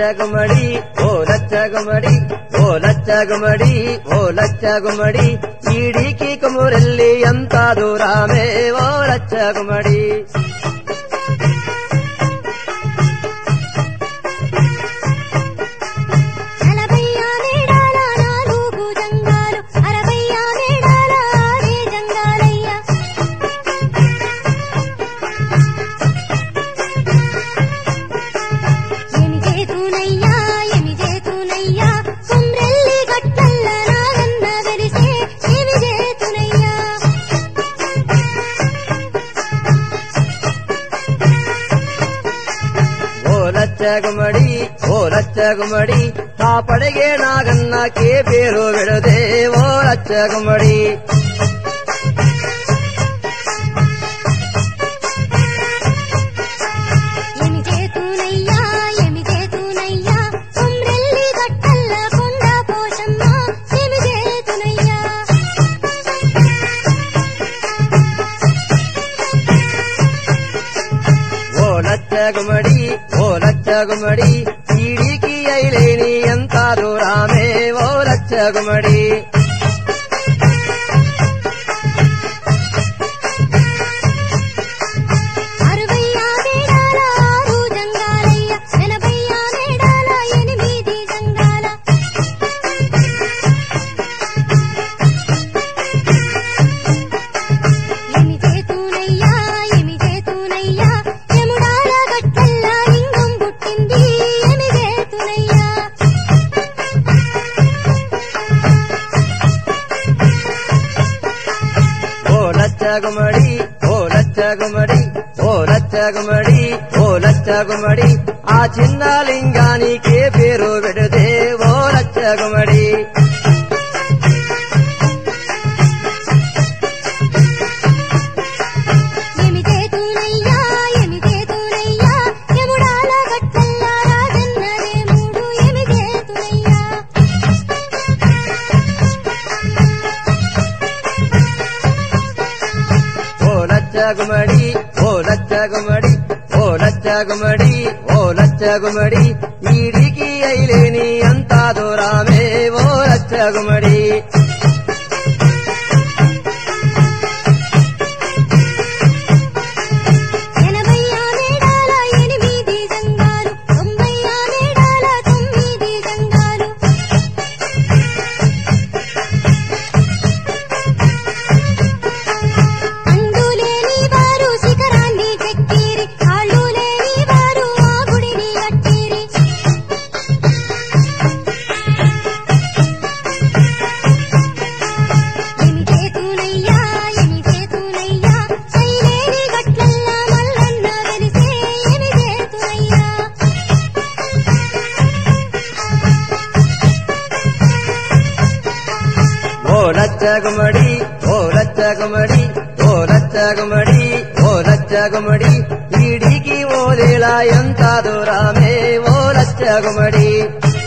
లచ్చగుమడి ఓ లచ్చగుమడి ఓ లచ్చగుమడి ఓ లచ్చగుమడి ఈడికి కుమురెల్లి ఎంత దూరమే ఓ లచ్చగుమడి లచ్చగుమడి ఓ లచ్చగుమడి కాపడగే నాగన్నకే పేరు విడదే ఓ లచ్చగుమడి లచ్చగుమడి ఓ లచ్చగుమడి ఈడికి అయిలేని ఎంత దూరమే ఓ లచ్చగుమడి లచ్చగుమడి ఓ లచ్చగుమడి ఓ లచ్చగుమడి ఓ లచ్చగుమడి ఆ చిన్న లింగానికే పేరు విడదే ఓ లచ్చగుమడి లచ్చగుమడి ఓ లచ్చగుమడి ఓ లచ్చగుమడి ఓ లచ్చగుమడి ఈడికి అయిలేని అంత దూరమే ఓ లచ్చగుమడి లచ్చగుమడి ఓ లచ్చగుమడి ఓ లచ్చగుమడి ఓ లచ్చగుమడి ఈడికి ఓలేలా ఎంత దూరమే ఓ లచ్చగుమడి